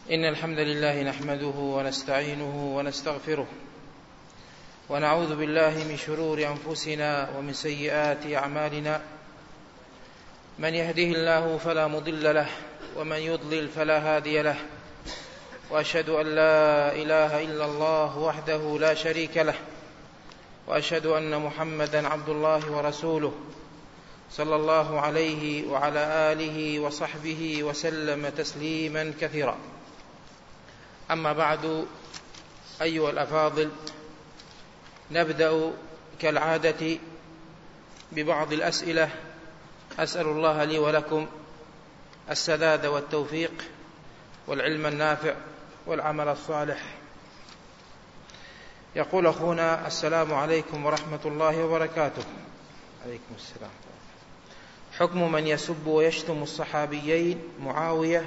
إن الحمد لله نحمده ونستعينه ونستغفره ونعوذ بالله من شرور أنفسنا ومن سيئات أعمالنا. من يهده الله فلا مضل له ومن يضلل فلا هادي له، وأشهد أن لا إله إلا الله وحده لا شريك له، وأشهد أن محمدا عبد الله ورسوله صلى الله عليه وعلى آله وصحبه وسلم تسليما كثيرا. أما بعد، أيها الأفاضل، نبدأ كالعادة ببعض الأسئلة. أسأل الله لي ولكم السداد والتوفيق والعلم النافع والعمل الصالح. يقول أخونا: السلام عليكم ورحمة الله وبركاته. عليكم السلام. حكم من يسب ويشتم الصحابيين معاوية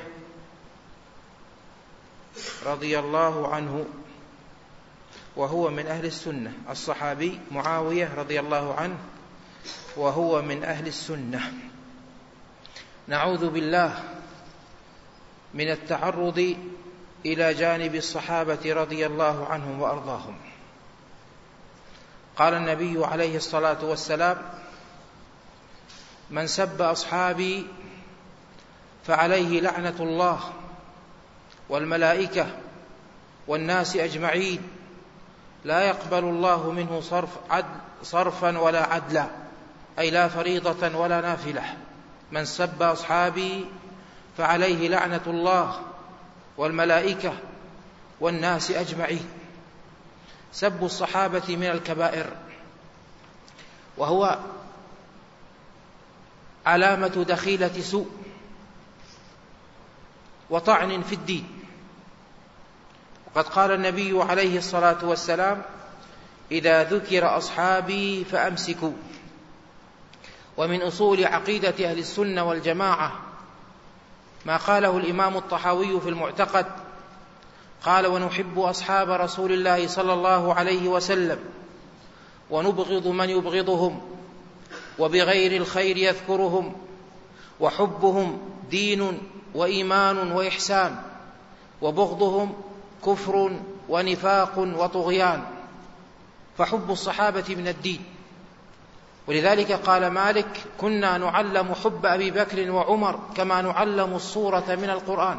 رضي الله عنه وهو من أهل السنة. الصحابي معاوية رضي الله عنه وهو من أهل السنة. نعوذ بالله من التعرض إلى جانب الصحابة رضي الله عنهم وأرضاهم. قال النبي عليه الصلاة والسلام: من سب أصحابي فعليه لعنة الله والملائكة والناس أجمعين، لا يقبل الله منه صرفا ولا عدلا، أي لا فريضة ولا نافلة. من سب أصحابي فعليه لعنة الله والملائكة والناس أجمعين. سب الصحابة من الكبائر، وهو علامة دخيلة سوء وطعن في الدين. وقد قال النبي عليه الصلاة والسلام: إذا ذكر أصحابي فأمسكوا. ومن أصول عقيدة أهل السنة والجماعة ما قاله الإمام الطحاوي في المعتقد، قال: ونحب أصحاب رسول الله صلى الله عليه وسلم ونبغض من يبغضهم، وبغير الخير يذكرهم، وحبهم دين وإيمان وإحسان، وبغضهم كفر ونفاق وطغيان. فحب الصحابة من الدين. ولذلك قال مالك: كنا نعلم حب أبي بكر وعمر كما نعلم الصورة من القرآن.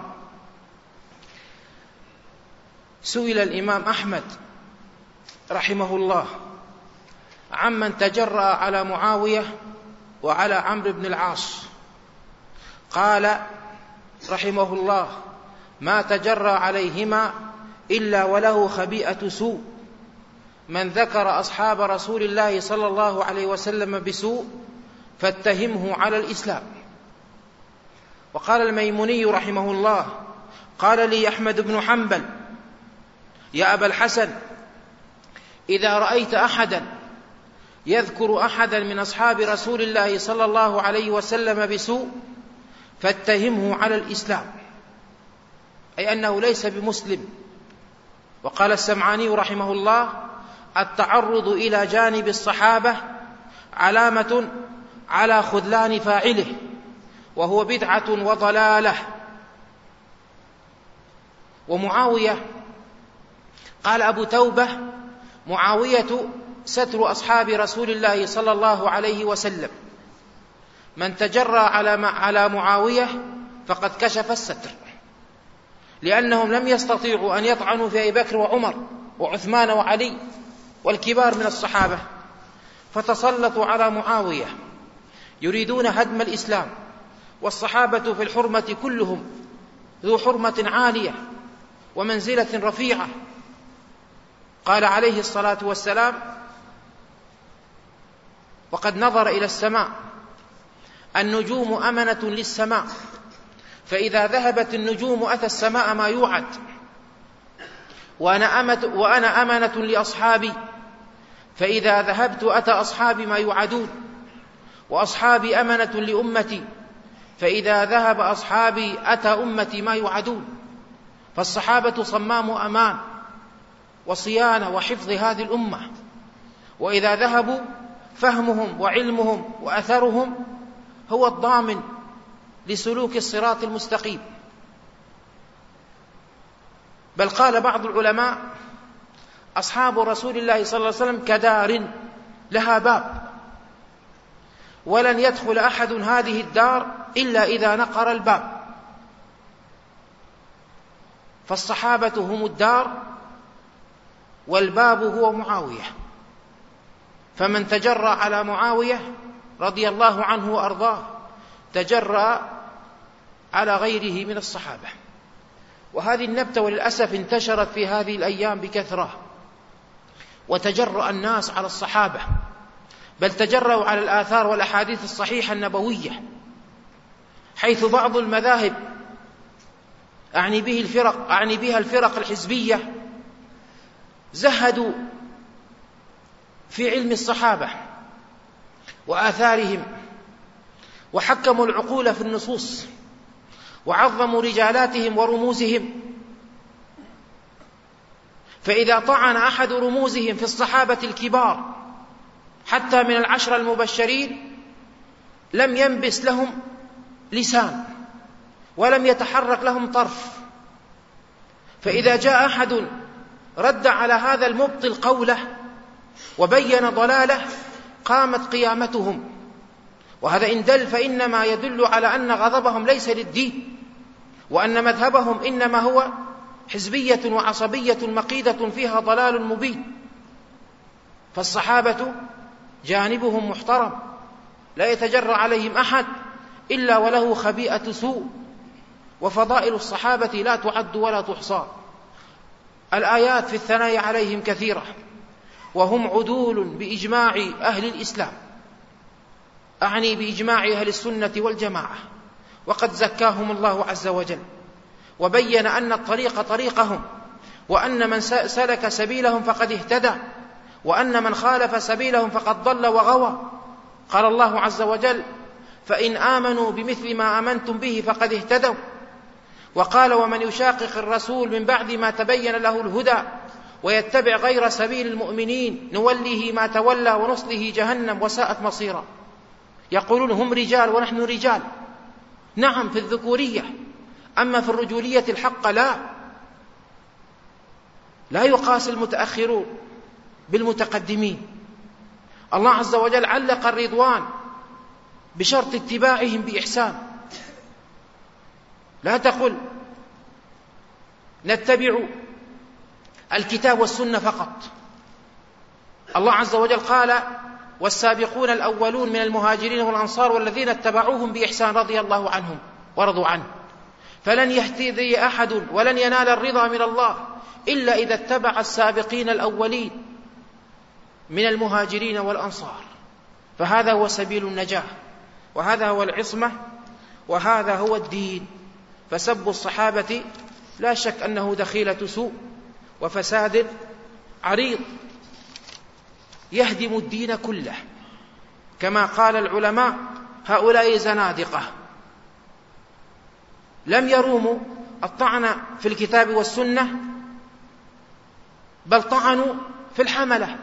سئل الإمام أحمد رحمه الله عمن تجرأ على معاوية وعلى عمرو بن العاص، قال رحمه الله: ما تجرأ عليهما إلا وله خبيئة سوء. من ذكر أصحاب رسول الله صلى الله عليه وسلم بسوء فاتهمه على الإسلام. وقال الميموني رحمه الله: قال لي أحمد بن حنبل: يا أبا الحسن، إذا رأيت أحدا يذكر أحدا من أصحاب رسول الله صلى الله عليه وسلم بسوء فاتهمه على الإسلام، أي أنه ليس بمسلم. وقال السمعاني رحمه الله: التعرض إلى جانب الصحابة علامة على خذلان فاعله، وهو بدعة وضلالة. ومعاوية، قال أبو توبة: معاوية ستر أصحاب رسول الله صلى الله عليه وسلم. من تجرى على معاوية فقد كشف الستر، لأنهم لم يستطيعوا أن يطعنوا في أبي بكر وعمر وعثمان وعلي والكبار من الصحابة، فتسلطوا على معاوية يريدون هدم الإسلام. والصحابة في الحرمة كلهم ذو حرمة عالية ومنزلة رفيعة. قال عليه الصلاة والسلام: وقد نظر إلى السماء: النجوم أمنة للسماء، فإذا ذهبت النجوم أتى السماء ما يوعد، وأنا أمنة لأصحابي، فإذا ذهبت أتى أصحابي ما يوعدون، وأصحابي أمنة لأمتي، فإذا ذهب أصحابي أتى أمتي ما يوعدون. فالصحابة صمام أمان وصيانة وحفظ هذه الأمة، وإذا ذهبوا فهمهم وعلمهم وأثرهم هو الضامن لسلوك الصراط المستقيم. بل قال بعض العلماء: أصحاب رسول الله صلى الله عليه وسلم كدار لها باب، ولن يدخل أحد هذه الدار إلا إذا نقر الباب. فالصحابة هم الدار، والباب هو معاوية. فمن تجرأ على معاوية رضي الله عنه وأرضاه تجرأ على غيره من الصحابة. وهذه النبتة وللأسف انتشرت في هذه الأيام بكثرة، وتجرأ الناس على الصحابة، بل تجرأوا على الآثار والأحاديث الصحيحة النبوية، حيث بعض المذاهب أعني بها الفرق الحزبية زهدوا في علم الصحابة وآثارهم، وحكموا العقول في النصوص، وعظموا رجالاتهم ورموزهم. فإذا طعن أحد رموزهم في الصحابة الكبار حتى من 10 المبشرين لم ينبس لهم لسان ولم يتحرك لهم طرف. فإذا جاء أحد رد على هذا المبطل قوله وبين ضلاله قامت قيامتهم. وهذا إن دل فإنما يدل على أن غضبهم ليس للدين، وأن مذهبهم إنما هو حزبية وعصبية مقيدة فيها ضلال مبين. فالصحابة جانبهم محترم، لا يتجرأ عليهم أحد إلا وله خبيئة سوء، وفضائل الصحابة لا تعد ولا تحصى. الآيات في الثناء عليهم كثيرة، وهم عدول بإجماع أهل الإسلام، أعني بإجماع أهل السنة والجماعة، وقد زكاهم الله عز وجل، وبين أن الطريق طريقهم، وأن من سلك سبيلهم فقد اهتدى، وأن من خالف سبيلهم فقد ضل وغوى. قال الله عز وجل: فإن آمنوا بمثل ما آمنتم به فقد اهتدوا. وقال: ومن يشاقق الرسول من بعد ما تبين له الهدى ويتبع غير سبيل المؤمنين نوله ما تولى ونصله جهنم وساءت مصيرا. يقولون هم رجال ونحن رجال، نعم في الذكورية، أما في الرجولية الحق لا يقاس المتأخرون بالمتقدمين. الله عز وجل علق الرضوان بشرط اتباعهم بإحسان. لا تقل نتبع الكتاب والسنة فقط. الله عز وجل قال: والسابقون الأولون من المهاجرين والأنصار والذين اتبعوهم بإحسان رضي الله عنهم ورضوا عنه. فلن يهتدي أحد ولن ينال الرضا من الله إلا إذا اتبع السابقين الأولين من المهاجرين والأنصار. فهذا هو سبيل النجاة، وهذا هو العصمة، وهذا هو الدين. فسب الصحابة لا شك أنه دخيلة سوء وفساد عريض يهدم الدين كله. كما قال العلماء: هؤلاء زنادقة لم يروموا الطعن في الكتاب والسنة، بل طعنوا في الحملة.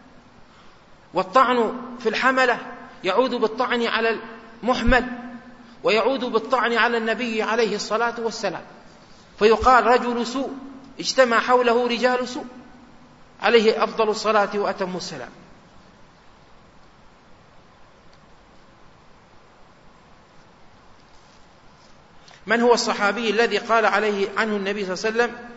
والطعن في الحملة يعود بالطعن على المحمل، ويعود بالطعن على النبي عليه الصلاة والسلام. فيقال: رجل سوء اجتمع حوله رجال سوء، عليه أفضل الصلاة وأتم السلام. من هو الصحابي الذي قال عنه النبي صلى الله عليه وسلم: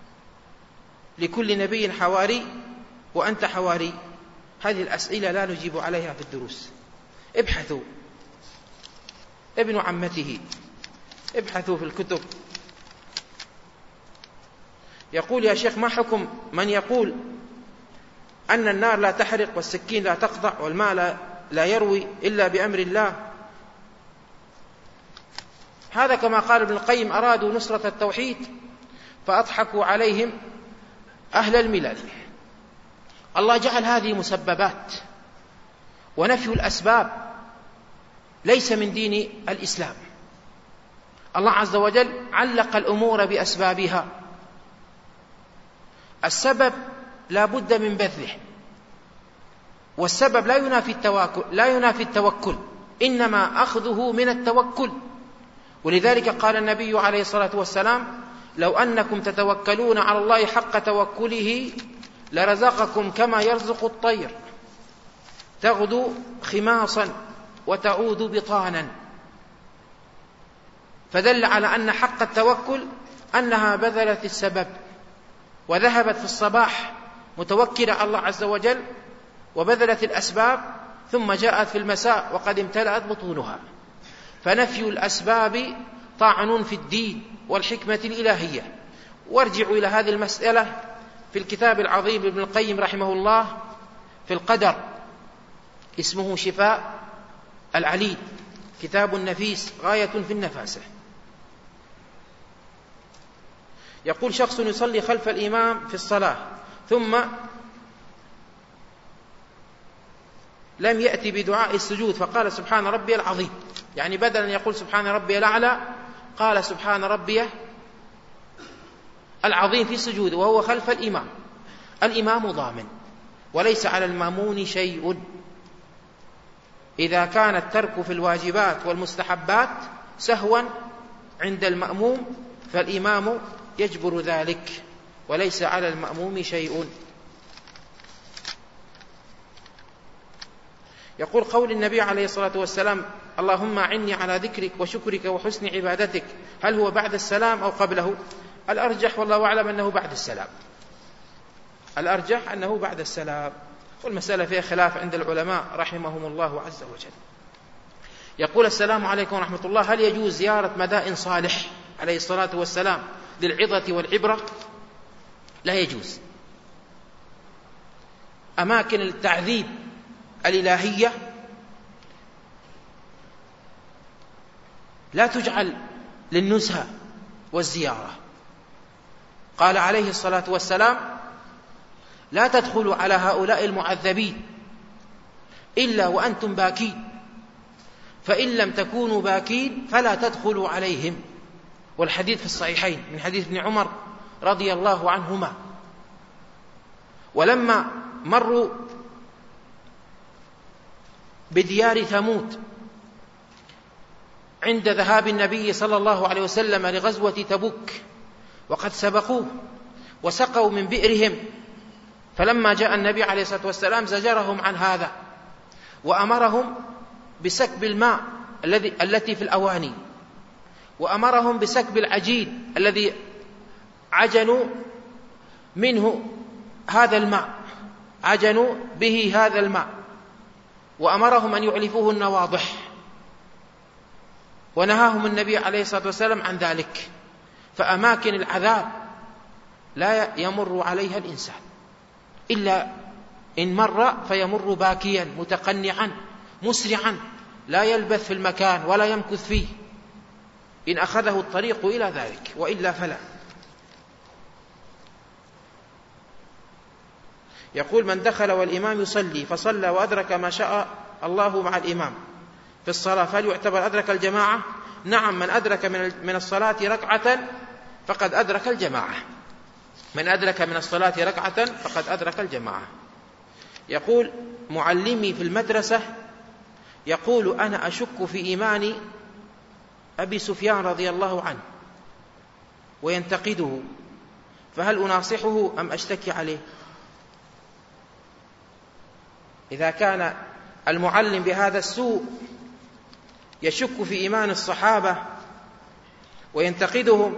لكل نبي حواري وأنت حواري؟ هذه الأسئلة لا نجيب عليها في الدروس. ابحثوا، ابن عمته، ابحثوا في الكتب. يقول: يا شيخ، ما حكم من يقول أن النار لا تحرق والسكين لا تقطع والماء لا يروي إلا بأمر الله؟ هذا كما قال ابن القيم: أرادوا نصرة التوحيد فأضحكوا عليهم أهل الملل. الله جعل هذه مسببات، ونفي الأسباب ليس من دين الإسلام. الله عز وجل علق الأمور بأسبابها. السبب لا بد من بذله، والسبب لا ينافي التوكل، إنما أخذه من التوكل. ولذلك قال النبي عليه الصلاة والسلام: لو أنكم تتوكلون على الله حق توكله لرزقكم كما يرزق الطير تغدو خماصا وتعود بطانا. فدل على أن حق التوكل أنها بذلت السبب وذهبت في الصباح متوكلة على الله عز وجل وبذلت الأسباب، ثم جاءت في المساء وقد امتلأت بطونها. فنفي الأسباب طعن في الدين والحكمة الإلهية. وارجعوا إلى هذه المسألة في الكتاب العظيم ابن القيم رحمه الله في القدر، اسمه شفاء العليل، كتاب نفيس غاية في النفاسة. يقول: شخص يصلي خلف الإمام في الصلاة ثم لم يأتي بدعاء السجود فقال سبحان ربي العظيم، يعني بدلا أن يقول سبحان ربي الأعلى قال سبحان ربي العظيم في السجود وهو خلف الإمام. الإمام ضامن وليس على المأمون شيء. إذا كان الترك في الواجبات والمستحبات سهوا عند المأموم فالإمام يجبر ذلك وليس على المأموم شيء. يقول: قول النبي عليه الصلاة والسلام اللهم أعني على ذكرك وشكرك وحسن عبادتك، هل هو بعد السلام أو قبله؟ الأرجح والله أعلم أنه بعد السلام، الأرجح أنه بعد السلام، والمسألة فيها خلاف عند العلماء رحمهم الله عز وجل. يقول: السلام عليكم ورحمة الله، هل يجوز زيارة مدائن صالح عليه الصلاة والسلام للعظة والعبرة؟ لا يجوز. أماكن التعذيب الإلهية لا تجعل للنزهة والزيارة. قال عليه الصلاة والسلام: لا تدخلوا على هؤلاء المعذبين إلا وأنتم باكين، فإن لم تكونوا باكين فلا تدخلوا عليهم. والحديث في الصحيحين من حديث ابن عمر رضي الله عنهما. ولما مروا بديار ثمود عند ذهاب النبي صلى الله عليه وسلم لغزوة تبوك وقد سبقوه وسقوا من بئرهم، فلما جاء النبي عليه الصلاة والسلام زجرهم عن هذا وأمرهم بسكب الماء التي في الأواني، وأمرهم بسكب العجين الذي عجنوا منه هذا الماء، عجنوا به هذا الماء، وأمرهم أن يعلفوه النواضح، ونهاهم النبي عليه الصلاة والسلام عن ذلك. فأماكن العذاب لا يمر عليها الإنسان إلا إن مر فيمر باكيا متقنعا مسرعا، لا يلبث في المكان ولا يمكث فيه إن أخذه الطريق إلى ذلك، وإلا فلا. يقول: من دخل والإمام يصلي فصلى وأدرك ما شاء الله مع الإمام في الصلاة فهل يعتبر أدرك الجماعة؟ نعم، من أدرك من الصلاة ركعة فقد أدرك الجماعة، من أدرك من الصلاة ركعة فقد أدرك الجماعة. يقول: معلمي في المدرسة يقول أنا أشك في إيمان أبي سفيان رضي الله عنه وينتقده، فهل أناصحه أم أشتكي عليه؟ إذا كان المعلم بهذا السوء يشك في إيمان الصحابة وينتقدهم،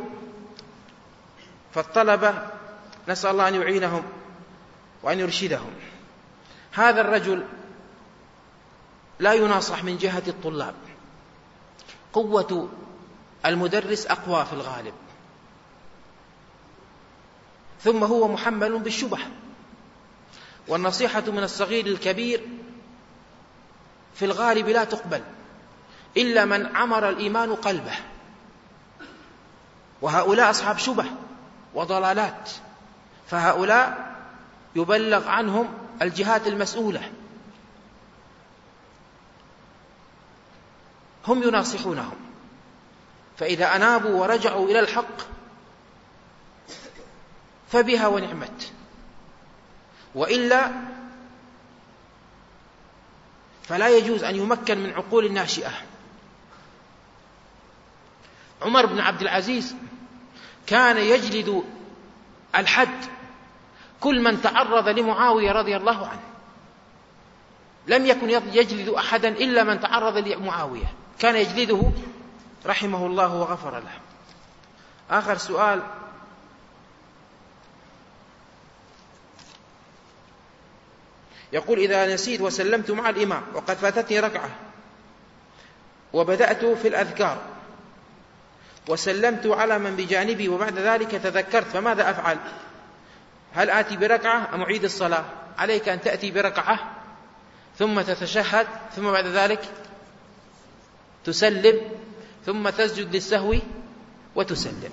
فالطلبة نسأل الله أن يعينهم وأن يرشدهم. هذا الرجل لا يناصح من جهة الطلاب، قوة المدرس أقوى في الغالب، ثم هو محمل بالشبه، والنصيحة من الصغير الكبير في الغالب لا تقبل إلا من عمر الإيمان قلبه، وهؤلاء أصحاب شبه وضلالات، فهؤلاء يبلغ عنهم الجهات المسؤولة، هم يناصحونهم، فإذا أنابوا ورجعوا إلى الحق فبها ونعمت، وإلا فلا يجوز أن يمكن من عقول الناشئة. عمر بن عبد العزيز كان يجلد الحد كل من تعرض لمعاوية رضي الله عنه، لم يكن يجلد أحدا إلا من تعرض لمعاوية، كان يجلده رحمه الله وغفر له. آخر سؤال: يقول: إذا نسيت وسلمت مع الإمام وقد فاتتني ركعة وبدأت في الأذكار وسلمت على من بجانبي وبعد ذلك تذكرت، فماذا أفعل؟ هل آتي بركعة أم أعيد الصلاة؟ عليك أن تأتي بركعة ثم تتشهد ثم بعد ذلك تسلم ثم تسجد للسهو وتسلم.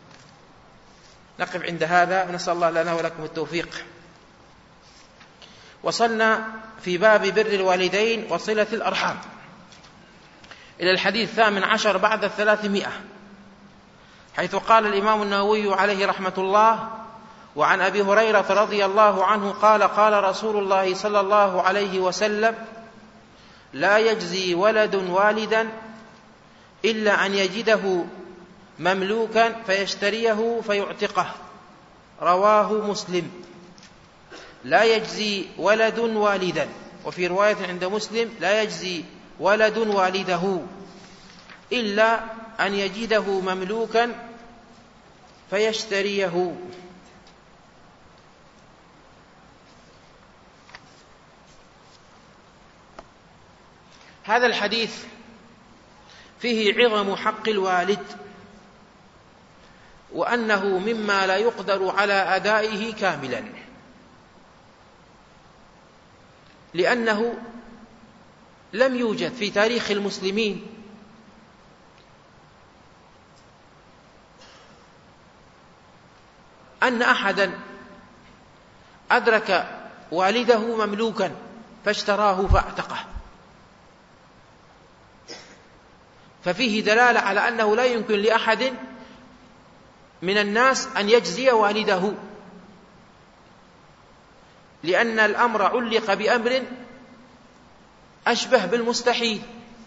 نقف عند هذا، نسأل الله لنا ولكم التوفيق. وصلنا في باب بر الوالدين وصلة الأرحام إلى الحديث 18 بعد 300، حيث قال الإمام النووي عليه رحمة الله: وعن أبي هريرة رضي الله عنه قال: قال رسول الله صلى الله عليه وسلم: لا يجزي ولد والدا إلا أن يجده مملوكا فيشتريه فيعتقه. رواه مسلم. لا يجزي ولد والدا، وفي رواية عند مسلم: لا يجزي ولد والده إلا أن يجده مملوكا فيشتريه. هذا الحديث فيه عظم حق الوالد، وأنه مما لا يقدر على أدائه كاملا، لأنه لم يوجد في تاريخ المسلمين أن أحدا أدرك والده مملوكا فاشتراه فاعتقه، ففيه دلالة على أنه لا يمكن لأحد من الناس أن يجزي والده، لأن الأمر علق بأمر أشبه بالمستحيل.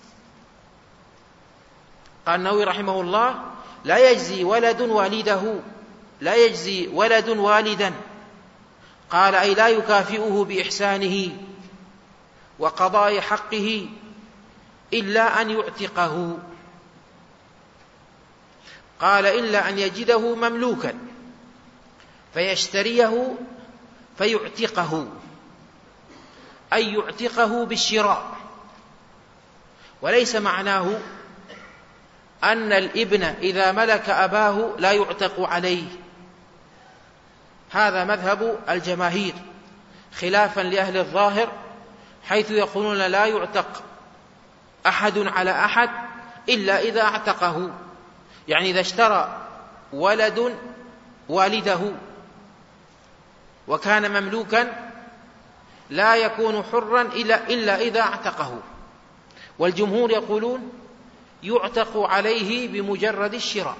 قال النووي رحمه الله: لا يجزي ولد والده، لا يجزي ولد والدا. قال: أي لا يكافئه بإحسانه وقضاء حقه إلا أن يعتقه. قال: إلا أن يجده مملوكا فيشتريه فيعتقه، أي يعتقه بالشراء. وليس معناه أن الابن إذا ملك أباه لا يعتق عليه، هذا مذهب الجماهير خلافا لأهل الظاهر، حيث يقولون لا يعتق أحد على أحد إلا إذا اعتقه. يعني إذا اشترى ولد والده وكان مملوكا لا يكون حرا إلا إذا اعتقه. والجمهور يقولون يعتق عليه بمجرد الشراء.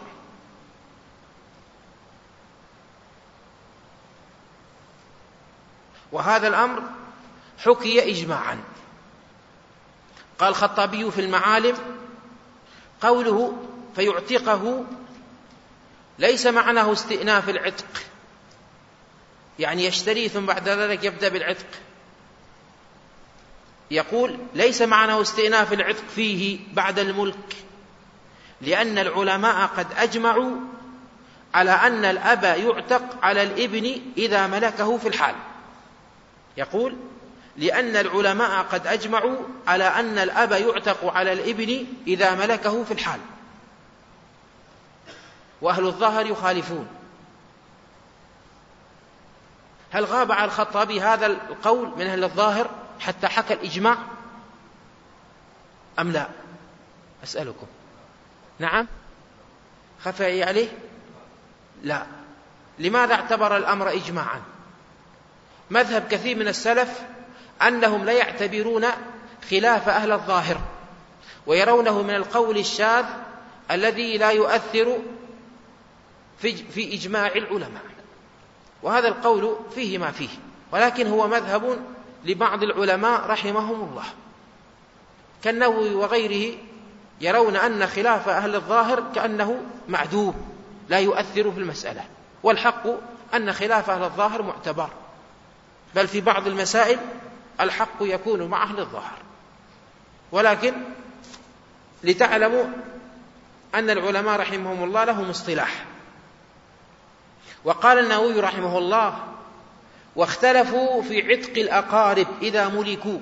وهذا الأمر حكي إجماعا. قال الخطابي في المعالم: قوله فيعتقه ليس معناه استئناف العتق، يعني يشتري ثم بعد ذلك يبدأ بالعتق. يقول ليس معناه استئناف العتق فيه بعد الملك، لأن العلماء قد أجمعوا على أن الأب يعتق على الابن إذا ملكه في الحال. يقول لأن العلماء قد أجمعوا على أن الأب يعتق على الابن إذا ملكه في الحال، وأهل الظاهر يخالفون. هل غاب على الخطابي هذا القول من أهل الظاهر حتى حكى الإجماع أم لا؟ أسألكم. نعم، خفي عليه؟ لا. لماذا اعتبر الأمر إجماعا؟ مذهب كثير من السلف أنهم لا يعتبرون خلاف أهل الظاهر، ويرونه من القول الشاذ الذي لا يؤثر في إجماع العلماء، وهذا القول فيه ما فيه، ولكن هو مذهب لبعض العلماء رحمهم الله كالنووي وغيره، يرون أن خلاف أهل الظاهر كأنه معدوم لا يؤثر في المسألة. والحق أن خلاف أهل الظاهر معتبر، بل في بعض المسائل الحق يكون مع أهل الظاهر. ولكن لتعلموا أن العلماء رحمهم الله لهم اصطلاح. وقال النووي رحمه الله: واختلفوا في عتق الأقارب إذا ملكوا،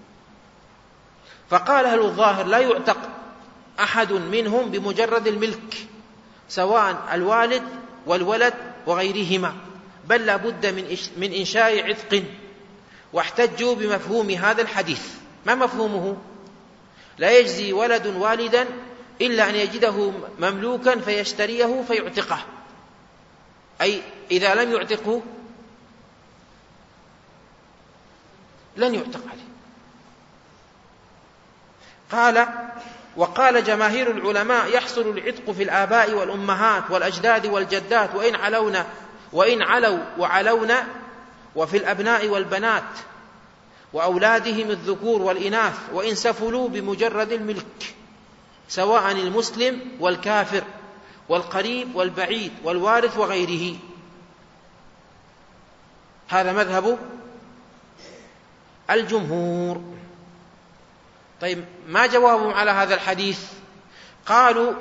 فقال أهل الظاهر: لا يعتق أحد منهم بمجرد الملك، سواء الوالد والولد وغيرهما، بل لا بد من إنشاء عتق. واحتجوا بمفهوم هذا الحديث. ما مفهومه؟ لا يجزي ولد والدا إلا أن يجده مملوكا فيشتريه فيعتقه، أي إذا لم يعتقه لن يعتق عليه. وقال جماهير العلماء: يحصل العتق في الآباء والأمهات والأجداد والجدات وإن علوا وعلونا، وفي الأبناء والبنات وأولادهم الذكور والإناث، وإن سفلوا بمجرد الملك، سواء المسلم والكافر والقريب والبعيد والوارث وغيره. هذا مذهب الجمهور. طيب، ما جوابهم على هذا الحديث؟ قال: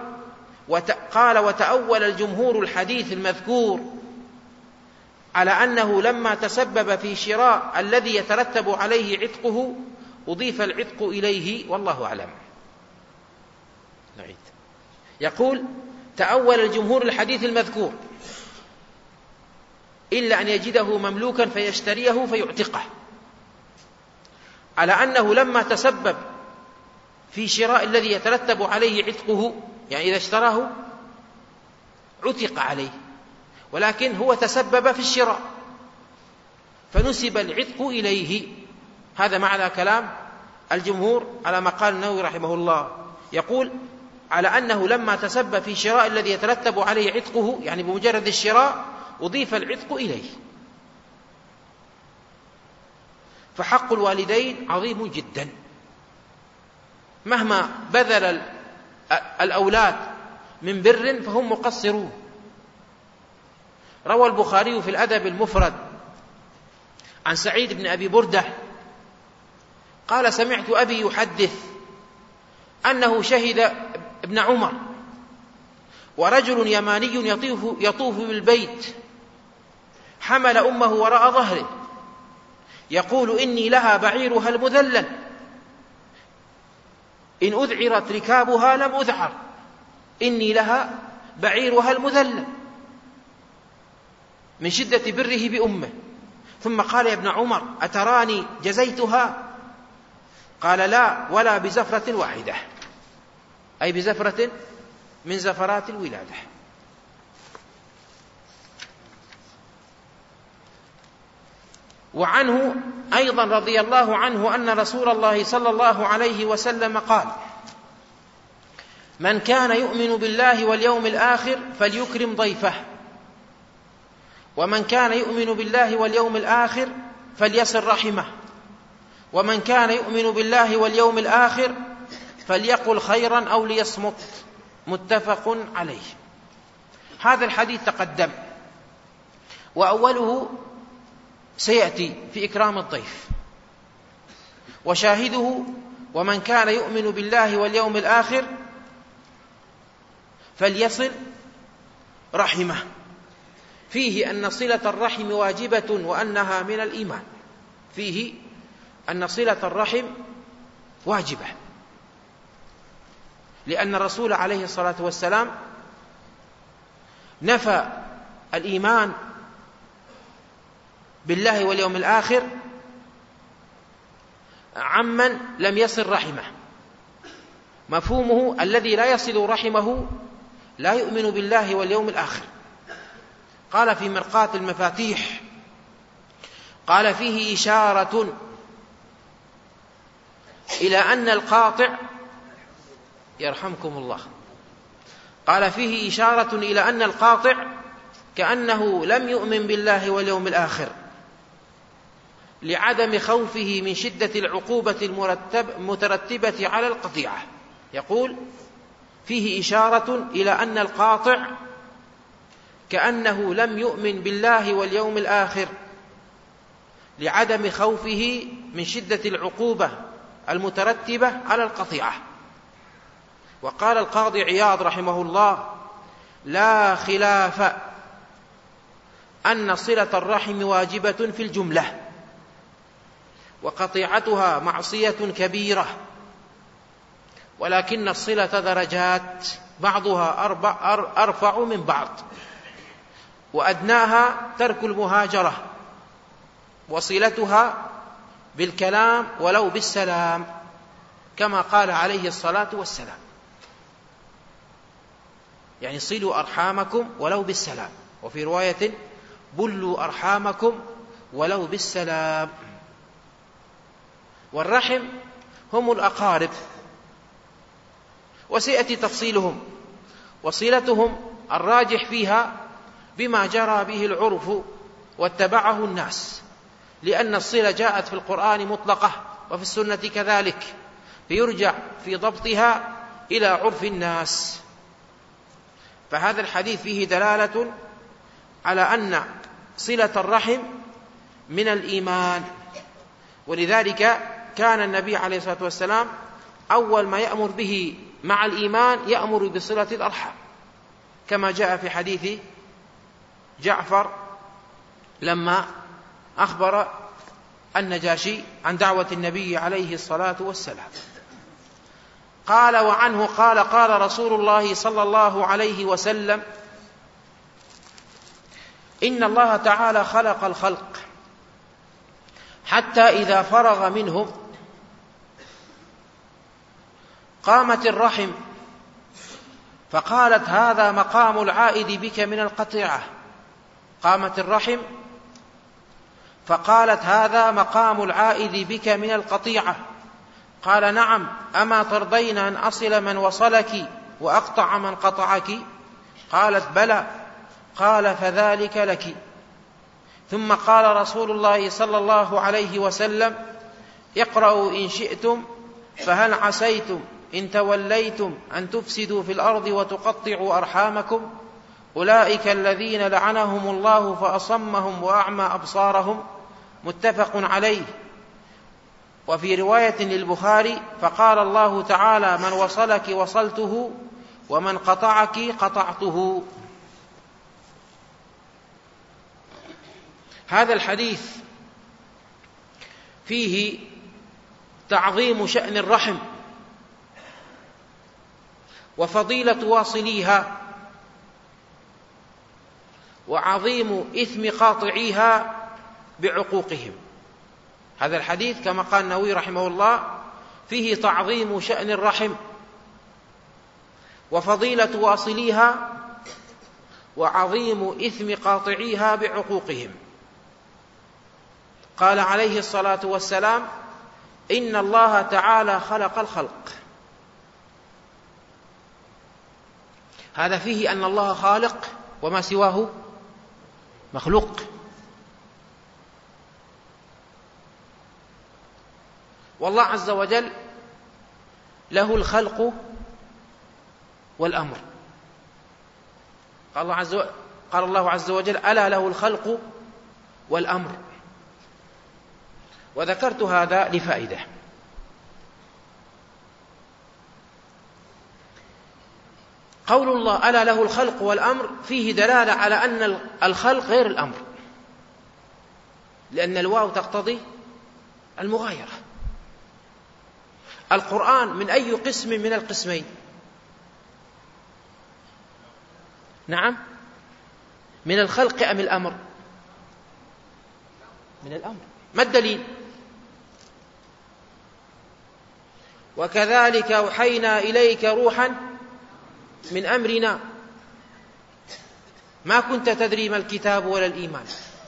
وتأول الجمهور الحديث المذكور على أنه لما تسبب في شراء الذي يترتب عليه عتقه أضيف العتق إليه، والله أعلم. نعيد. يقول: تأول الجمهور الحديث المذكور إلا أن يجده مملوكا فيشتريه فيعتقه، على أنه لما تسبب في شراء الذي يترتب عليه عتقه، يعني إذا اشتراه عتق عليه، ولكن هو تسبب في الشراء فنسب العتق إليه. هذا معنى كلام الجمهور على ما قال النووي رحمه الله. يقول: على أنه لما تسبب في شراء الذي يترتب عليه عتقه، يعني بمجرد الشراء أضيف العتق إليه. فحق الوالدين عظيم جدا، مهما بذل الأولاد من بر فهم مقصرون. روى البخاري في الأدب المفرد عن سعيد بن أبي بردة قال: سمعت أبي يحدث أنه شهد ابن عمر ورجل يماني يطوف بالبيت، حمل أمه وراء ظهره يقول: إني لها بعيرها المذلل، إن أذعرت ركابها لم أذعر، إني لها بعيرها المذلل، من شدة بره بأمه. ثم قال: يا ابن عمر، أتراني جزيتها؟ قال: لا، ولا بزفرة واحدة، أي بزفرة من زفرات الولادة. وعنه أيضا رضي الله عنه أن رسول الله صلى الله عليه وسلم قال: من كان يؤمن بالله واليوم الآخر فليكرم ضيفه، ومن كان يؤمن بالله واليوم الآخر فليصل رحمه، ومن كان يؤمن بالله واليوم الآخر فليقل خيرا أو ليصمت. متفق عليه. هذا الحديث تقدم، وأوله سيأتي في إكرام الضيف، وشاهده: ومن كان يؤمن بالله واليوم الآخر فليصل رحمه، فيه أن صلة الرحم واجبة وأنها من الإيمان. فيه أن صلة الرحم واجبة، لأن الرسول عليه الصلاة والسلام نفى الإيمان بالله واليوم الآخر عمن لم يصل رحمه. مفهومه: الذي لا يصل رحمه لا يؤمن بالله واليوم الآخر. قال في مرقاة المفاتيح: قال: فيه إشارة إلى أن القاطع، يرحمكم الله، قال: فيه إشارة إلى أن القاطع كأنه لم يؤمن بالله واليوم الآخر، لعدم خوفه من شدة العقوبة المترتبة على القطيعة. يقول: فيه إشارة إلى أن القاطع كأنه لم يؤمن بالله واليوم الآخر لعدم خوفه من شدة العقوبة المترتبة على القطيعة. وقال القاضي عياض رحمه الله: لا خلاف أن صلة الرحم واجبة في الجملة، وقطيعتها معصية كبيرة، ولكن الصلة درجات، بعضها أرفع من بعض، وأدناها ترك المهاجرة، وصلتها بالكلام ولو بالسلام، كما قال عليه الصلاة والسلام. يعني صلوا أرحامكم ولو بالسلام، وفي رواية بلوا أرحامكم ولو بالسلام. والرحم هم الأقارب، وسيأتي تفصيلهم، وصلتهم الراجح فيها بما جرى به العرف واتبعه الناس، لأن الصلة جاءت في القرآن مطلقة وفي السنة كذلك، فيرجع في ضبطها إلى عرف الناس. فهذا الحديث فيه دلالة على أن صلة الرحم من الإيمان، ولذلك كان النبي عليه الصلاة والسلام أول ما يأمر به مع الإيمان يأمر بصلة الأرحام، كما جاء في حديث جعفر لما أخبر النجاشي عن دعوة النبي عليه الصلاة والسلام. قال: وعنه قال: قال رسول الله صلى الله عليه وسلم: إن الله تعالى خلق الخلق حتى إذا فرغ منهم قامت الرحم فقالت: هذا مقام العائد بك من القطيعة. قامت الرحم فقالت: هذا مقام العائد بك من القطيعة. قال: نعم، أما ترضين أن أصل من وصلك وأقطع من قطعك؟ قالت: بلى. قال: فذلك لك. ثم قال رسول الله صلى الله عليه وسلم: اقرأوا إن شئتم فهل عسيتم إن توليتم أن تفسدوا في الأرض وتقطعوا أرحامكم؟ أولئك الذين لعنهم الله فأصمهم وأعمى أبصارهم. متفق عليه. وفي رواية للبخاري: فقال الله تعالى: من وصلك وصلته ومن قطعك قطعته. هذا الحديث فيه تعظيم شأن الرحم وفضيلة واصليها، وعظيم إثم قاطعيها بعقوقهم. هذا الحديث كما قال النووي رحمه الله فيه تعظيم شأن الرحم وفضيلة واصليها وعظيم إثم قاطعيها بعقوقهم. قال عليه الصلاة والسلام: إن الله تعالى خلق الخلق. هذا فيه أن الله خالق وما سواه مخلوق. والله عز وجل له الخلق والأمر. قال الله عز وجل: ألا له الخلق والأمر. وذكرت هذا لفائدة. قول الله ألا له الخلق والأمر فيه دلالة على أن الخلق غير الأمر، لأن الواو تقتضي المغايرة. القرآن من أي قسم من القسمين؟ نعم، من الخلق أم الأمر؟ من الأمر. ما الدليل؟ وكذلك أوحينا إليك روحا من أمرنا ما كنت تدري ما الكتاب ولا الإيمان.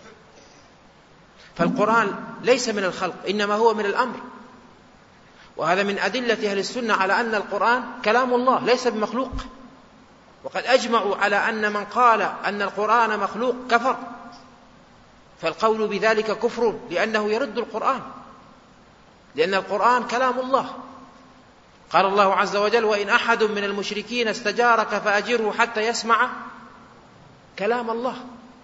فالقرآن ليس من الخلق، إنما هو من الأمر. وهذا من أدلة أهل السنة على أن القرآن كلام الله ليس بمخلوق. وقد أجمعوا على أن من قال أن القرآن مخلوق كفر، فالقول بذلك كفر، لأنه يرد القرآن، لأن القرآن كلام الله. قال الله عز وجل: وإن أحد من المشركين استجارك فأجره حتى يسمع كلام الله،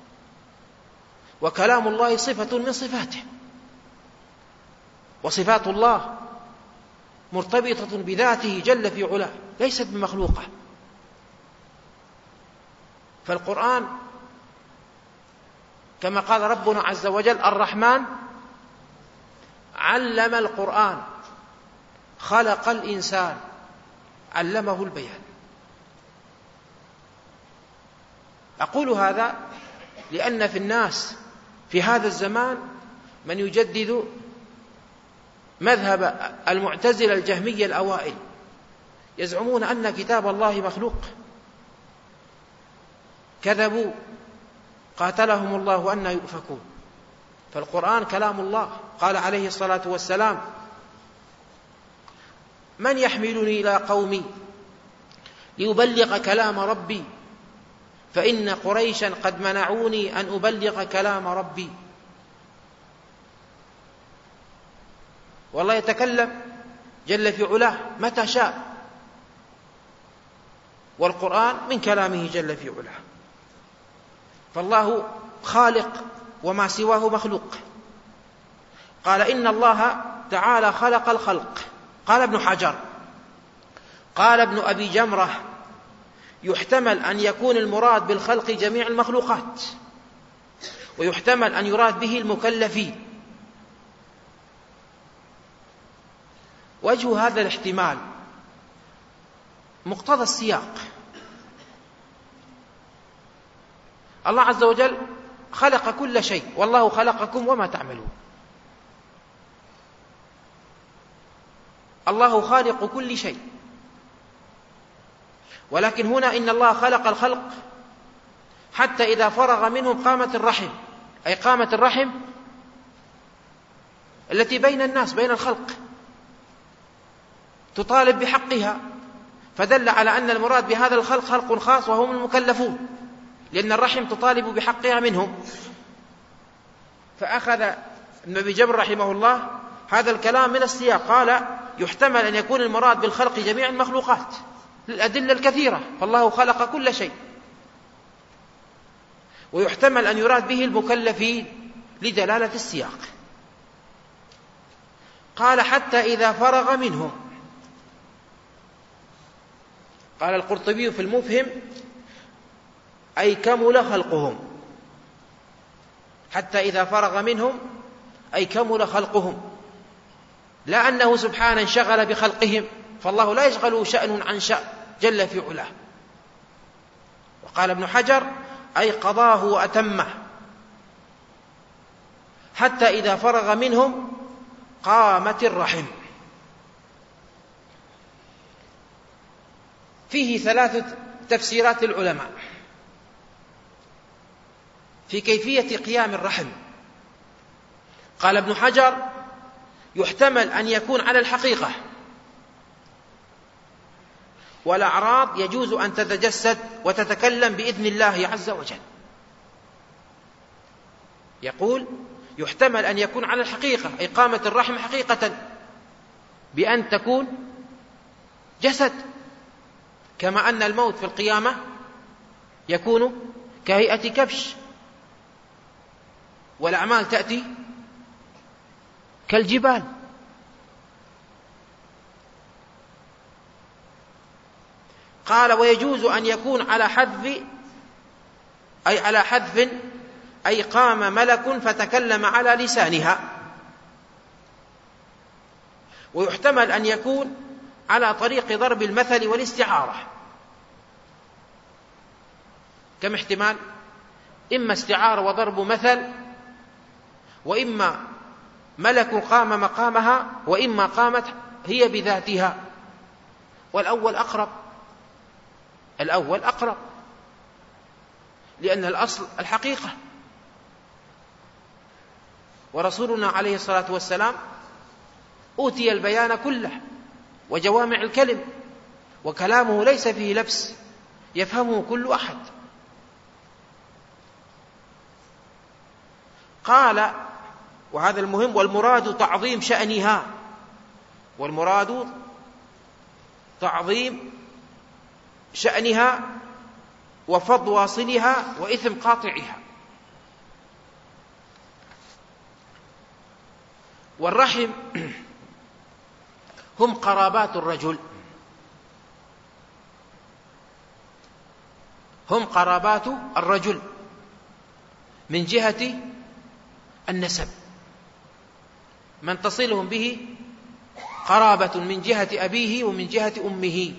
وكلام الله صفة من صفاته، وصفات الله مرتبطة بذاته جل في علاه، ليست بمخلوقة. فالقرآن كما قال ربنا عز وجل: الرحمن علم القرآن خلق الإنسان علمه البيان. أقول هذا لأن في الناس في هذا الزمان من يجدد مذهب المعتزلة الجهمية الأوائل، يزعمون أن كتاب الله مخلوق. كذبوا قاتلهم الله أن يؤفكون. فالقرآن كلام الله. قال عليه الصلاة والسلام: من يحملني إلى قومي ليبلغ كلام ربي فإن قريشا قد منعوني أن أبلغ كلام ربي. والله يتكلم جل في علاه متى شاء، والقرآن من كلامه جل في علاه. فالله خالق وما سواه مخلوق. قال: إن الله تعالى خلق الخلق. قال ابن حجر: قال ابن أبي جمرة: يحتمل أن يكون المراد بالخلق جميع المخلوقات، ويحتمل أن يراد به المكلفين. وجه هذا الاحتمال مقتضى السياق. الله عز وجل خلق كل شيء، والله خلقكم وما تعملون. الله خالق كل شيء، ولكن هنا إن الله خلق الخلق حتى إذا فرغ منهم قامت الرحم، أي قامت الرحم التي بين الناس بين الخلق تطالب بحقها، فدل على أن المراد بهذا الخلق خلق خاص وهم المكلفون، لأن الرحم تطالب بحقها منهم. فأخذ ابن أبي جمرة رحمه الله هذا الكلام من السياق، قال: يحتمل أن يكون المراد بالخلق جميع المخلوقات للأدلة الكثيرة، فالله خلق كل شيء. ويحتمل أن يراد به المكلفين لدلالة السياق. قال: حتى إذا فرغ منهم. قال القرطبي في المفهم: أي كمل خلقهم. حتى إذا فرغ منهم أي كمل خلقهم، لا أنه سبحانه انشغل بخلقهم، فالله لا يشغله شأن عن شأن جل في علاه. وقال ابن حجر: أي قضاه وأتمه. حتى إذا فرغ منهم قامت الرحم. فيه 3 تفسيرات للعلماء في كيفية قيام الرحم. قال ابن حجر: يحتمل أن يكون على الحقيقة، والأعراض يجوز أن تتجسد وتتكلم بإذن الله عز وجل. يقول: يحتمل أن يكون على الحقيقة، أي قامت الرحم حقيقة بأن تكون جسد، كما أن الموت في القيامة يكون كهيئة كبش، والأعمال تأتي كالجبال. قال: ويجوز أن يكون على حذف، أي قام ملك فتكلم على لسانها. ويحتمل أن يكون على طريق ضرب المثل والاستعارة. كم احتمال؟ إما استعارة وضرب مثل، وإما ملك قام مقامها، وإما قامت هي بذاتها. والأول أقرب، لأن الأصل الحقيقة. ورسولنا عليه الصلاة والسلام أوتي البيان كله وجوامع الكلم، وكلامه ليس فيه لبس، يفهمه كل أحد. قال: وهذا المهم: والمراد تعظيم شأنها. والمراد تعظيم شأنها وفض واصلها وإثم قاطعها. والرحم هم قرابات الرجل، هم قرابات الرجل من جهة النسب، من تصلهم به قرابة من جهة أبيه ومن جهة أمه.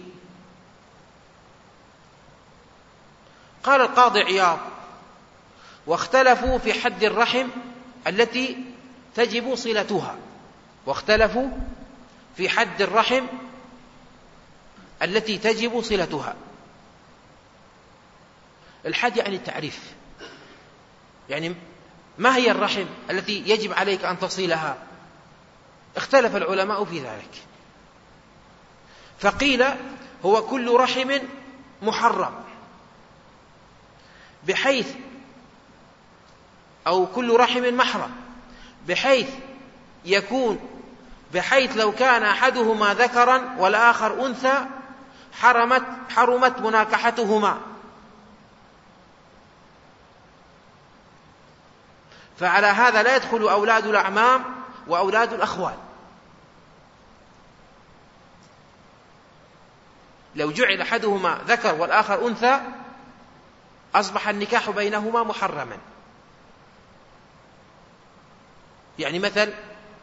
قال القاضي عياض: واختلفوا في حد الرحم التي تجب صلتها، واختلفوا في حد الرحم التي تجب صلتها. الحد يعني التعريف، يعني ما هي الرحم التي يجب عليك أن تصلها؟ اختلف العلماء في ذلك، فقيل هو كل رحم محرم، بحيث أو كل رحم محرم بحيث لو كان أحدهما ذكرا والآخر أنثى حرمت مناكحتهما. فعلى هذا لا يدخل أولاد الأعمام وأولاد الأخوال. لو جعل أحدهما ذكر والآخر أنثى أصبح النكاح بينهما محرما. يعني مثل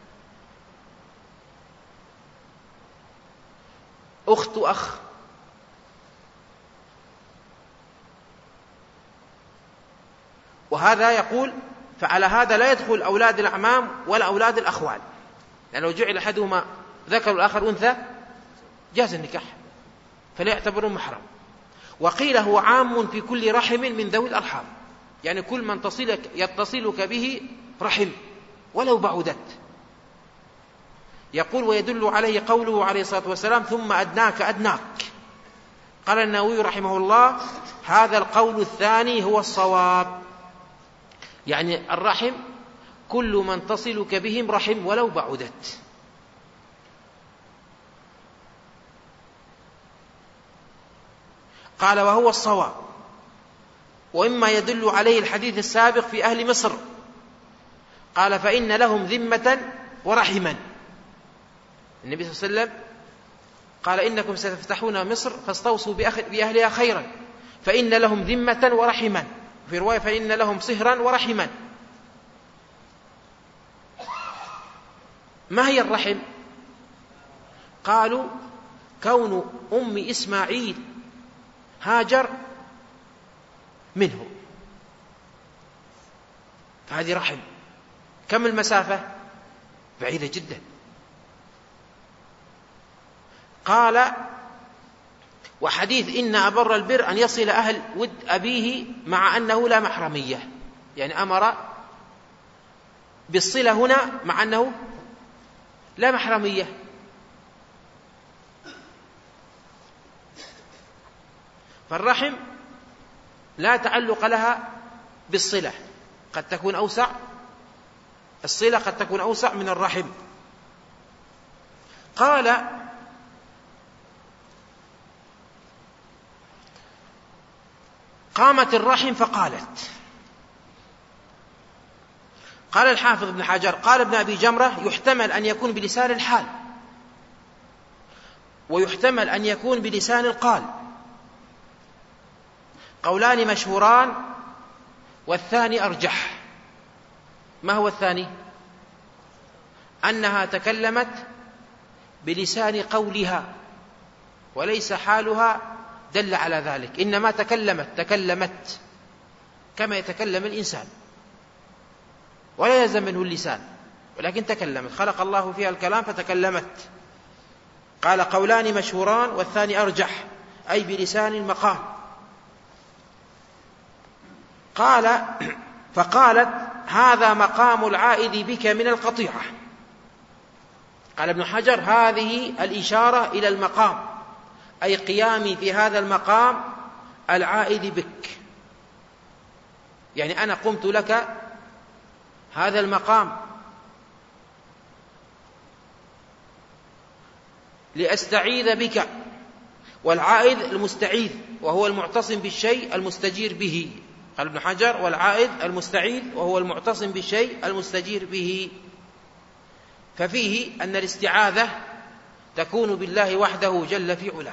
أخت أخ، وهذا يقول فعلى هذا لا يدخل أولاد الأعمام ولا أولاد الأخوال، لأنه لو جعل أحدهما ذكر والآخر أنثى جاز النكاح فلا يعتبر محرم. وقيل هو عام في كل رحم من ذوي الأرحام، يعني كل من يتصلك به رحم ولو بعدت. يقول: ويدل عليه قوله عليه الصلاة والسلام: ثم أدناك أدناك. قال النووي رحمه الله: هذا القول الثاني هو الصواب، يعني الرحم كل من تصلك بهم رحم ولو بعدت. قال: وهو الصواب، وإما يدل عليه الحديث السابق في أهل مصر. قال: فإن لهم ذمة ورحما. النبي صلى الله عليه وسلم قال: إنكم ستفتحون مصر فاستوصوا بأهلها خيرا، فإن لهم ذمة ورحما، في رواية فإن لهم صهرا ورحما. ما هي الرحم؟ قالوا: كون أم إسماعيل هاجر منه، فهذه رحم. كم المسافة؟ بعيدة جدا. قال: وحديث إن أبر البر أن يصل أهل ود أبيه مع أنه لا محرمية، يعني أمر بالصلة هنا مع أنه لا محرمية. فالرحم لا تعلق لها بالصلة، قد تكون أوسع، الصلة قد تكون أوسع من الرحم. قال: قامت الرحم فقالت. قال الحافظ ابن حجر: قال ابن أبي جمرة: يحتمل أن يكون بلسان الحال، ويحتمل أن يكون بلسان القال، قولان مشهوران والثاني أرجح. ما هو الثاني؟ أنها تكلمت بلسان قولها وليس حالها دل على ذلك، إنما تكلمت كما يتكلم الإنسان، ولا يلزم منه اللسان، ولكن تكلمت، خلق الله فيها الكلام فتكلمت. قال: قولان مشهوران والثاني أرجح، أي بلسان المقام. قال: فقالت: هذا مقام العائد بك من القطيعة. قال ابن حجر: هذه الإشارة إلى المقام، أي قيامي في هذا المقام العائد بك، يعني أنا قمت لك هذا المقام لأستعيذ بك والعائد المستعيذ وهو المعتصم بالشيء المستجير به. قال ابن حجر: والعائد المستعيذ وهو المعتصم بالشيء المستجير به. ففيه أن الاستعاذة تكون بالله وحده جل في علاه.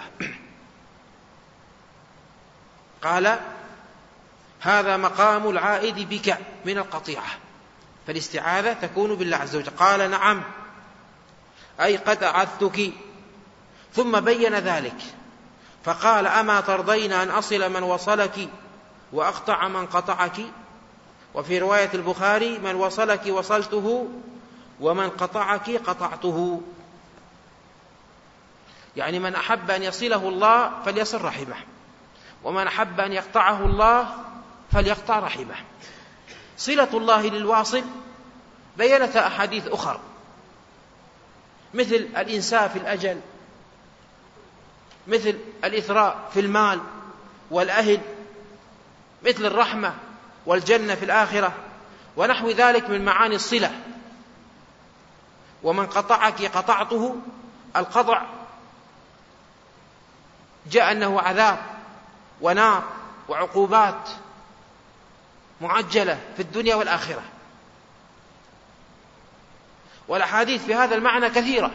قال: هذا مقام العائد بك من القطيعة، فالاستعاذة تكون بالله عز وجل. قال: نعم، أي قد أعذتك. ثم بين ذلك فقال: أما ترضين أن أصل من وصلك وأقطع من قطعك؟ وفي رواية البخاري: من وصلك وصلته ومن قطعك قطعته. يعني من أحب أن يصله الله فليصل رحمه، ومن أحب أن يقطعه الله فليقطع رحمه. صلة الله للواصل بينت أحاديث أخرى، مثل الإنساء في الأجل، مثل الإثراء في المال والأهل، مثل الرحمة والجنة في الآخرة، ونحو ذلك من معاني الصلة. ومن قطعك قطعته، القطع جاء أنه عذاب ونار وعقوبات معجلة في الدنيا والآخرة. والأحاديث في هذا المعنى كثيرة،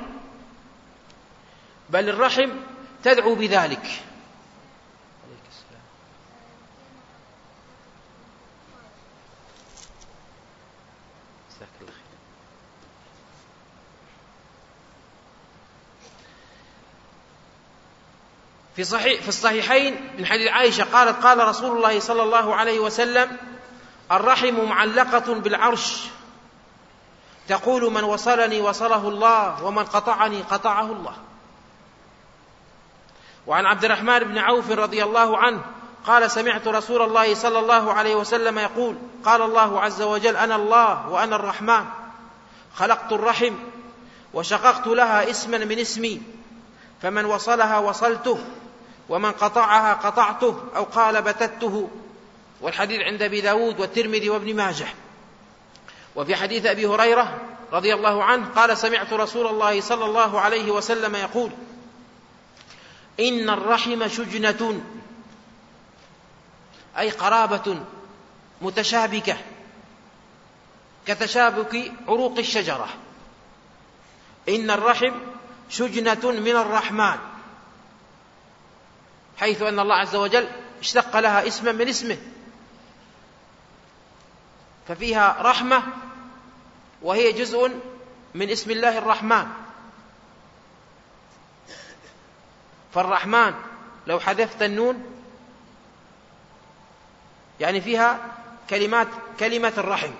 بل الرحم تدعو بذلك. في الصحيحين من حديث عائشة قالت: قال رسول الله صلى الله عليه وسلم: الرحم معلقة بالعرش، تقول من وصلني وصله الله، ومن قطعني قطعه الله. وعن عبد الرحمن بن عوف رضي الله عنه قال: سمعت رسول الله صلى الله عليه وسلم يقول: قال الله عز وجل: أنا الله وأنا الرحمن، خلقت الرحم وشققت لها اسما من اسمي، فمن وصلها وصلته، ومن قطعها قطعته، أو قال بتته. والحديث عند أبي داود والترمذي وابن ماجه. وفي حديث أبي هريرة رضي الله عنه قال: سمعت رسول الله صلى الله عليه وسلم يقول: إن الرحم شجنة، أي قرابة متشابكة كتشابك عروق الشجرة. إن الرحم شجنة من الرحمن، حيث أن الله عز وجل اشتق لها اسما من اسمه، ففيها رحمة وهي جزء من اسم الله الرحمن. فالرحمن لو حذفت النون يعني فيها كلمة الرحم.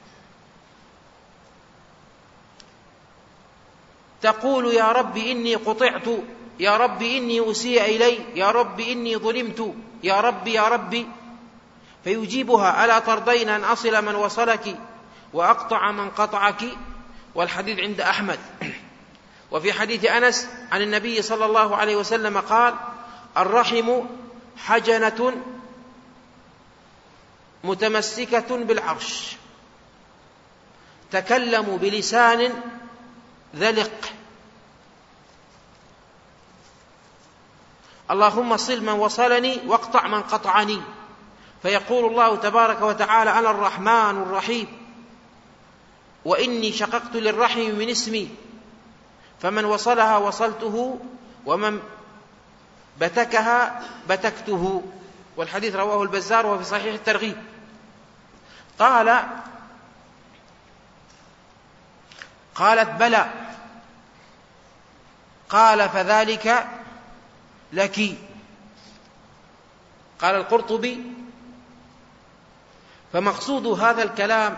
تقول: يا رب إني قطعت، يا رب إني أسيء إلي، يا رب إني ظلمت، يا رب يا ربي. فيجيبها: ألا ترضين أن أصل من وصلك وأقطع من قطعك؟ والحديث عند أحمد. وفي حديث أنس عن النبي صلى الله عليه وسلم قال: الرحم حجنة متمسكة بالعرش، تكلم بلسان ذلق. اللهم صل من وصلني واقطع من قطعني. فيقول الله تبارك وتعالى: أنا الرحمن الرحيم، وإني شققت للرحم من اسمي، فمن وصلها وصلته، ومن بتكها بتكته. والحديث رواه البزار وفي صحيح الترغيب. قالت: بلى. قال: فذلك لك. قال القرطبي: فمقصود هذا الكلام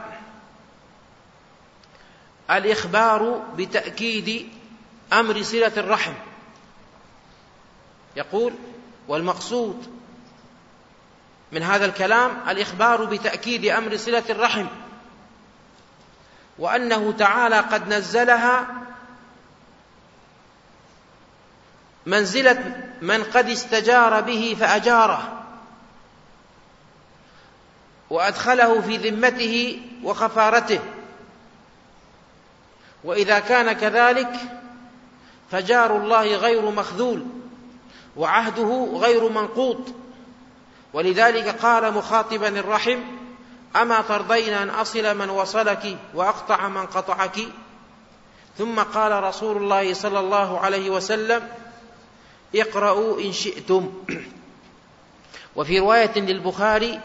الإخبار بتأكيد أمر صلة الرحم. يقول: والمقصود من هذا الكلام الإخبار بتأكيد أمر صلة الرحم، وأنه تعالى قد نزلها منزلة من قد استجار به فأجاره، وأدخله في ذمته وخفارته. وإذا كان كذلك فجار الله غير مخذول، وعهده غير منقوط. ولذلك قال مخاطبا الرحم: أما ترضين أن أصل من وصلك وأقطع من قطعك؟ ثم قال رسول الله صلى الله عليه وسلم: اقرأوا إن شئتم. وفي رواية للبخاري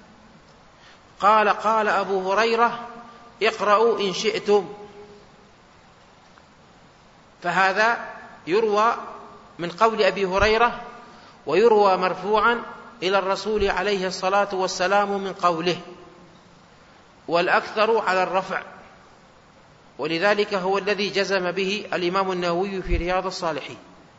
قال أبو هريرة: اقرأوا إن شئتم. فهذا يروى من قول أبي هريرة، ويروى مرفوعا إلى الرسول عليه الصلاة والسلام من قوله، والأكثر على الرفع، ولذلك هو الذي جزم به الإمام النووي في رياض الصالحين.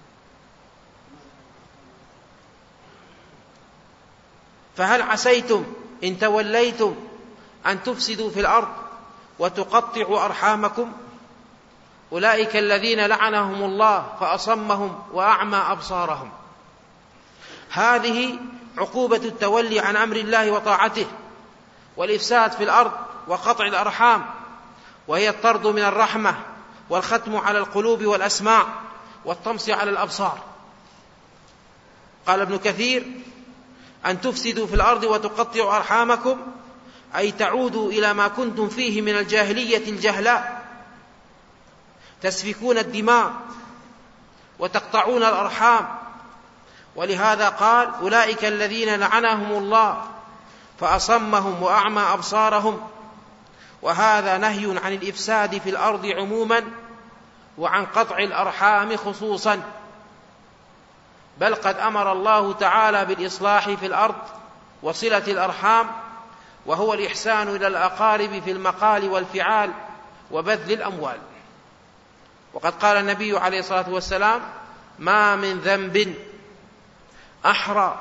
فهل عسيتم إن توليتم أن تفسدوا في الأرض وتقطعوا أرحامكم؟ أولئك الذين لعنهم الله فأصمهم وأعمى أبصارهم. هذه عقوبة التولي عن أمر الله وطاعته والإفساد في الأرض وقطع الأرحام، وهي الطرد من الرحمة والختم على القلوب والأسماع والطمس على الأبصار. قال ابن كثير: أن تفسدوا في الأرض وتقطعوا أرحامكم، أي تعودوا إلى ما كنتم فيه من الجاهلية الجهلاء، تسفكون الدماء وتقطعون الأرحام. ولهذا قال: أولئك الذين لعنهم الله فأصمهم وأعمى أبصارهم. وهذا نهي عن الإفساد في الأرض عموما وعن قطع الأرحام خصوصا، بل قد أمر الله تعالى بالإصلاح في الأرض وصلة الأرحام، وهو الإحسان إلى الأقارب في المقال والفعال وبذل الأموال. وقد قال النبي عليه الصلاة والسلام: ما من ذنب أحرى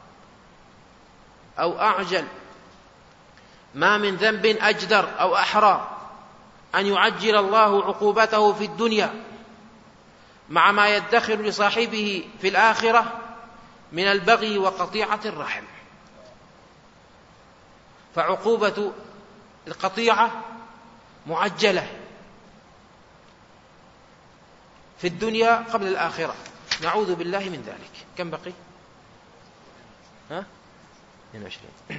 أو أعجل، ما من ذنب أجدر أو أحرى أن يعجل الله عقوبته في الدنيا مع ما يدخر لصاحبه في الآخرة من البغي وقطيعة الرحم. فعقوبة القطيعة معجلة في الدنيا قبل الآخرة، نعوذ بالله من ذلك. كم بقي؟ 22.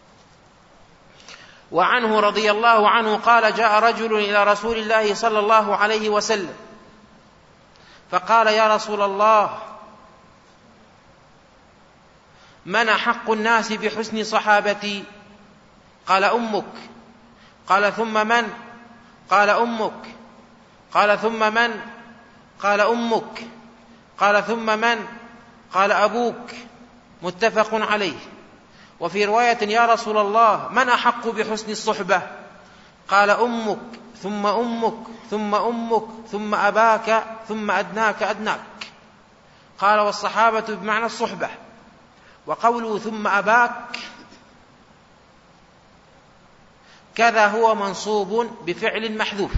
وعنه رضي الله عنه قال: جاء رجل إلى رسول الله صلى الله عليه وسلم فقال: يا رسول الله، من أحق الناس بحسن صحابتي؟ قال: أمك. قال: ثم من؟ قال: أمك. قال: ثم من؟ قال: أمك. قال: ثم من؟ قال: أبوك. متفق عليه. وفي رواية: يا رسول الله، من أحق بحسن الصحبة؟ قال: أمك، ثم أمك، ثم أمك، ثم أباك، ثم أدناك أدناك. قال: والصحابة بمعنى الصحبة. وقوله ثم أباك كذا هو منصوب بفعل محذوف،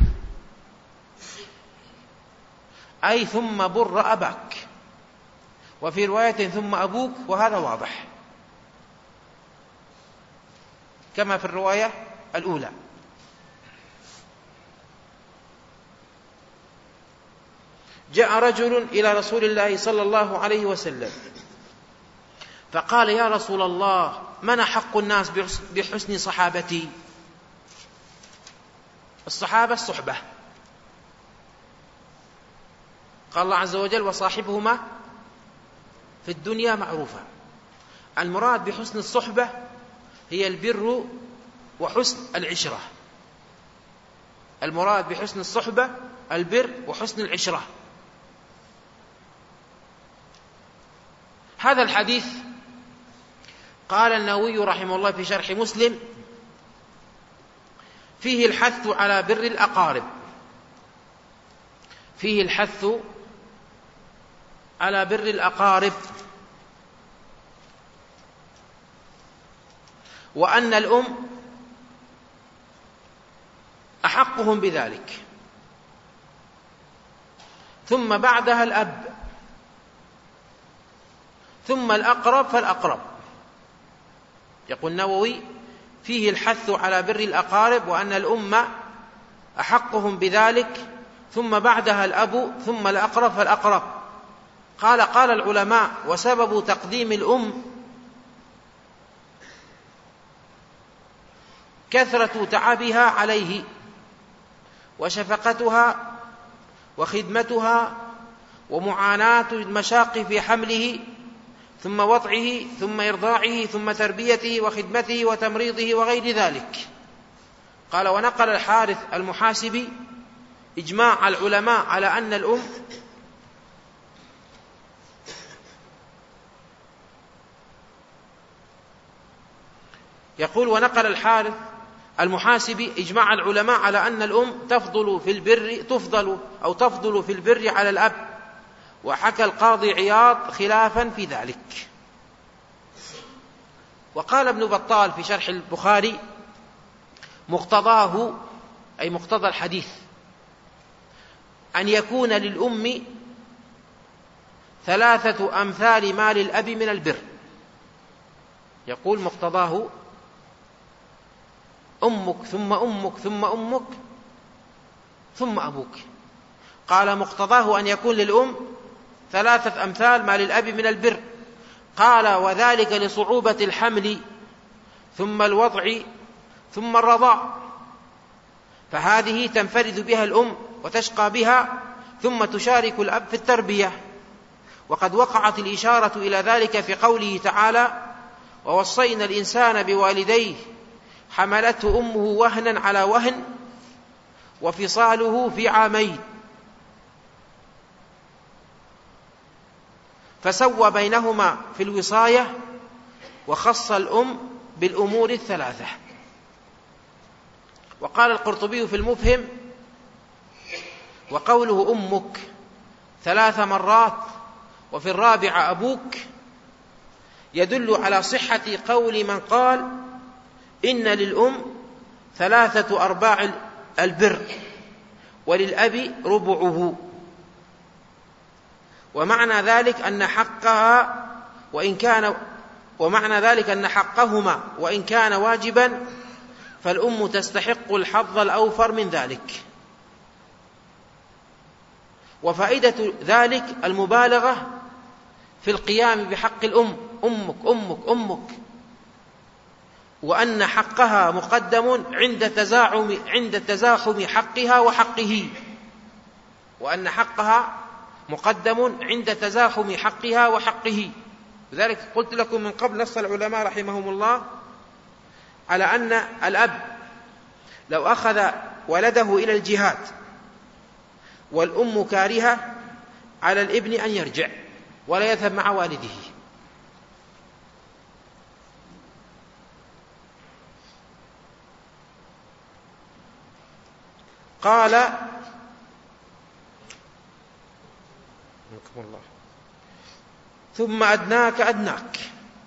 أي ثم بر أباك. وفي رواية ثم أبوك، وهذا واضح كما في الرواية الأولى. جاء رجل إلى رسول الله صلى الله عليه وسلم فقال: يا رسول الله، من أحق الناس بحسن صحابتي؟ الصحابة الصحبة، قال الله عز وجل: وصاحبهما في الدنيا معروفة. المراد بحسن الصحبة هي البر وحسن العشرة. المراد بحسن الصحبة البر وحسن العشرة. هذا الحديث قال النووي رحمه الله في شرح مسلم: فيه الحث على بر الأقارب، فيه الحث على بر الأقارب، وأن الأم أحقهم بذلك، ثم بعدها الأب، ثم الأقرب فالأقرب. يقول النووي: فيه الحث على بر الأقارب، وأن الأم أحقهم بذلك، ثم بعدها الأب، ثم الأقرب فالأقرب. قال العلماء: وسبب تقديم الأم كثرة تعبها عليه وشفقتها وخدمتها ومعاناة المشاق في حمله ثم وضعه ثم إرضاعه ثم تربيته وخدمته وتمريضه وغير ذلك. قال: ونقل الحارث المحاسبي إجماع العلماء على أن الأم يقول: ونقل الحارث المحاسبي إجماع العلماء على أن الأم تفضل في البر على الأب، وحكى القاضي عياض خلافا في ذلك. وقال ابن بطال في شرح البخاري: مقتضاه أي مقتضى الحديث أن يكون للأم 3 أمثال ما للأب من البر. يقول مقتضاه أمك ثم أمك ثم أمك ثم أبوك. قال: مقتضاه أن يكون للأم 3 أمثال ما للأب من البر. قال: وذلك لصعوبة الحمل ثم الوضع ثم الرضاع، فهذه تنفرد بها الأم وتشقى بها، ثم تشارك الأب في التربية. وقد وقعت الإشارة إلى ذلك في قوله تعالى: ووصينا الإنسان بوالديه حملته أمه وهنا على وهن وفصاله في 2 عام، فسوى بينهما في الوصاية، وخص الأم بالأمور 3. وقال القرطبي في المفهم: وقوله أمك 3 مرات وفي الرابعة أبوك يدل على صحة قول من قال إن للأم 3/4 البر وللأب ربعه، ومعنى ذلك أن حقهما وإن كان واجبا فالأم تستحق الحظ الأوفر من ذلك. وفائدة ذلك المبالغة في القيام بحق الأم، أمك أمك أمك، وأن حقها مقدم عند تزاحم حقها وحقه، وأن حقها مقدم عند تزاحم حقها وحقه. لذلك قلت لكم من قبل نص العلماء رحمهم الله على أن الأب لو أخذ ولده إلى الجهاد والأم كارهة على الابن أن يرجع ولا يذهب مع والده. قال: ثم أدناك أدناك.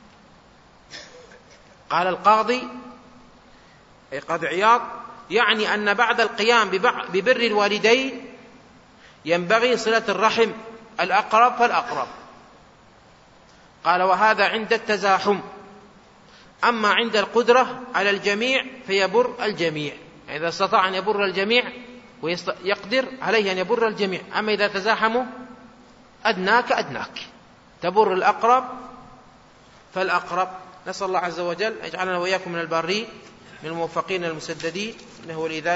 قال القاضي أي قاضي عياض: يعني أن بعد القيام ببر الوالدين ينبغي صلة الرحم، الأقرب فالأقرب. قال: وهذا عند التزاحم، أما عند القدرة على الجميع فيبر الجميع. يعني إذا استطاع أن يبر الجميع ويقدر عليه أن يبر الجميع. أما إذا تزاحموا أدناك أدناك، تبر الأقرب فالأقرب. نسأل الله عز وجل أن يجعلنا وإياكم من البارين من الموفقين المسددين، إنه ولي ذلك.